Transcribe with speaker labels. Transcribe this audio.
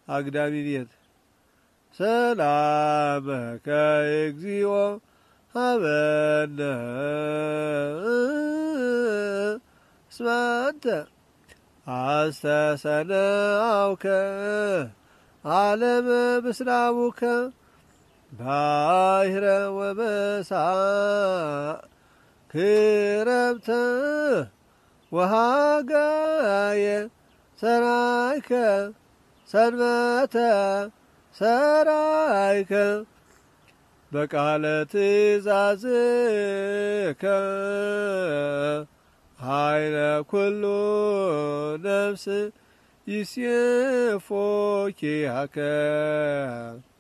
Speaker 1: አግዳሚ ቤት ሰላመከ እግዚኦ ሀበነ እስመ አንተ አስተሰነአውከ ዓለመ ምስራቡከ ባሕረ ወመሳእ ክረምተ ወሃጋየ ሰራይከ ሰንበተ ሰራይከ በቃለ ትእዛዝከ ኃይለ ኩሉ ነፍስ ይሴፎ ኪያከ